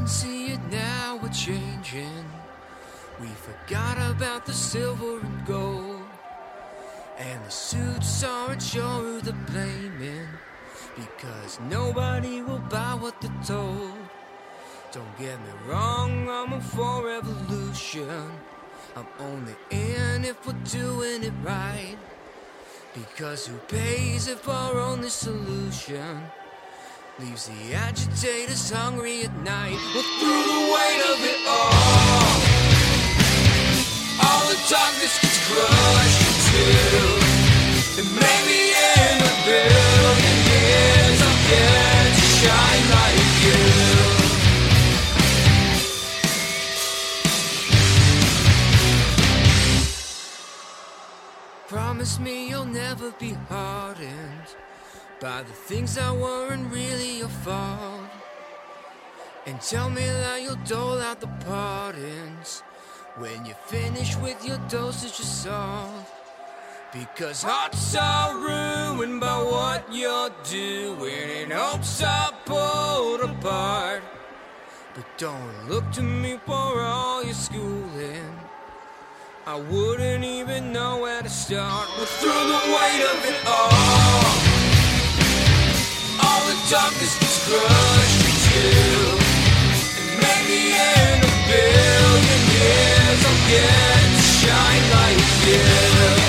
can see it now, we're changing. We forgot about the silver and gold, and the suits aren't sure who they're blaming, because nobody will buy what they're told. Don't get me wrong, I'm all for revolution. I'm only in if we're doing it right, because who pays if our only solution leaves the agitators hungry at night? Well, through the weight of it all the darkness gets crushed in two. And maybe in a billion years I'll get to shine like you. Promise me you'll never be hardened by the things that weren't really your fault, and tell me that you'll dole out the pardons when you finish with your dosage of salt. Because hearts are ruined by what you're doing, and hopes are pulled apart. But don't look to me for all your schooling, I wouldn't even know where to start. But through the weight of it all the darkness gets crushed in two. And maybe in a billion years I'll get to shine like you.